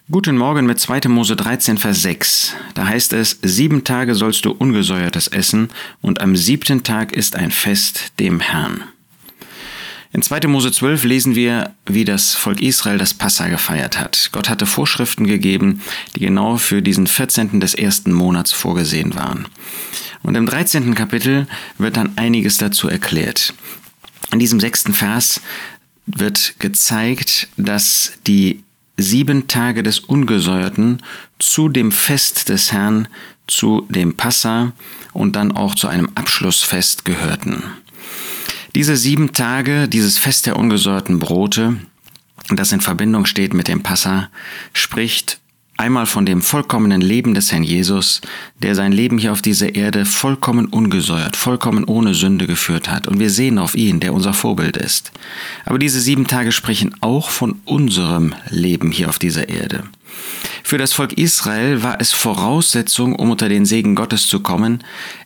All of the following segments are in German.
Guten Morgen mit 2. Mose 13, Vers 6. Da heißt es, 7 Tage sollst du Ungesäuertes essen und am 7. Tag ist ein Fest dem Herrn. In 2. Mose 12 lesen wir, wie das Volk Israel das Passa gefeiert hat. Gott hatte Vorschriften gegeben, die genau für diesen 14. des 1. Monats vorgesehen waren. Und im 13. Kapitel wird dann einiges dazu erklärt. In diesem 6. Vers wird gezeigt, dass die 7 Tage des Ungesäuerten zu dem Fest des Herrn, zu dem Passa und dann auch zu einem Abschlussfest gehörten. Diese 7 Tage, dieses Fest der ungesäuerten Brote, das in Verbindung steht mit dem Passa, spricht einmal von dem vollkommenen Leben des Herrn Jesus, der sein Leben hier auf dieser Erde vollkommen ungesäuert, vollkommen ohne Sünde geführt hat. Und wir sehen auf ihn, der unser Vorbild ist. Aber diese 7 Tage sprechen auch von unserem Leben hier auf dieser Erde. Für das Volk Israel war es Voraussetzung, um unter den Segen Gottes zu kommen,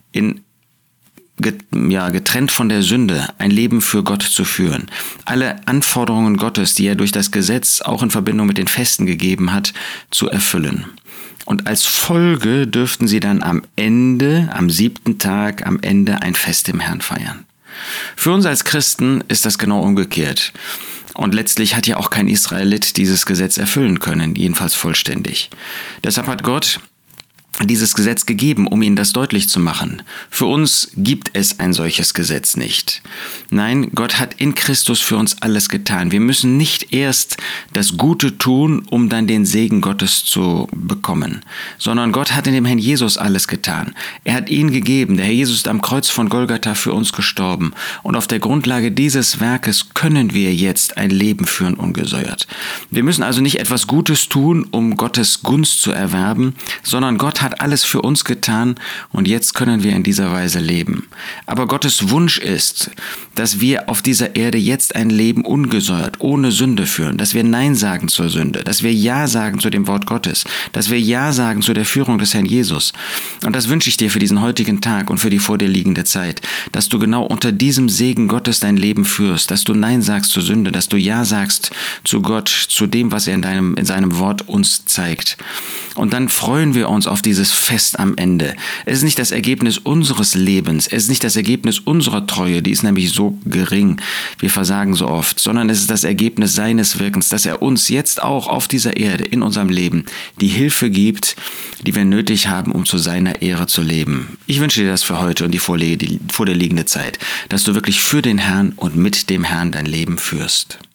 getrennt von der Sünde, ein Leben für Gott zu führen. Alle Anforderungen Gottes, die er durch das Gesetz auch in Verbindung mit den Festen gegeben hat, zu erfüllen. Und als Folge dürften sie dann am 7. Tag, am Ende ein Fest im Herrn feiern. Für uns als Christen ist das genau umgekehrt. Und letztlich hat ja auch kein Israelit dieses Gesetz erfüllen können, jedenfalls vollständig. Deshalb hat Gott dieses Gesetz gegeben, um ihnen das deutlich zu machen. Für uns gibt es ein solches Gesetz nicht. Nein, Gott hat in Christus für uns alles getan. Wir müssen nicht erst das Gute tun, um dann den Segen Gottes zu bekommen, sondern Gott hat in dem Herrn Jesus alles getan. Er hat ihn gegeben. Der Herr Jesus ist am Kreuz von Golgatha für uns gestorben. Und auf der Grundlage dieses Werkes können wir jetzt ein Leben führen ungesäuert. Wir müssen also nicht etwas Gutes tun, um Gottes Gunst zu erwerben, sondern Gott hat alles für uns getan und jetzt können wir in dieser Weise leben. Aber Gottes Wunsch ist, dass wir auf dieser Erde jetzt ein Leben ungesäuert, ohne Sünde führen, dass wir Nein sagen zur Sünde, dass wir Ja sagen zu dem Wort Gottes, dass wir Ja sagen zu der Führung des Herrn Jesus. Und das wünsche ich dir für diesen heutigen Tag und für die vor dir liegende Zeit, dass du genau unter diesem Segen Gottes dein Leben führst, dass du Nein sagst zur Sünde, dass du Ja sagst zu Gott, zu dem, was er in seinem Wort uns zeigt. Und dann freuen wir uns auf dieses Fest am Ende. Es ist nicht das Ergebnis unseres Lebens, es ist nicht das Ergebnis unserer Treue, die ist nämlich so gering, wir versagen so oft, sondern es ist das Ergebnis seines Wirkens, dass er uns jetzt auch auf dieser Erde, in unserem Leben, die Hilfe gibt, die wir nötig haben, um zu seiner Ehre zu leben. Ich wünsche dir das für heute und die vor dir liegende Zeit, dass du wirklich für den Herrn und mit dem Herrn dein Leben führst.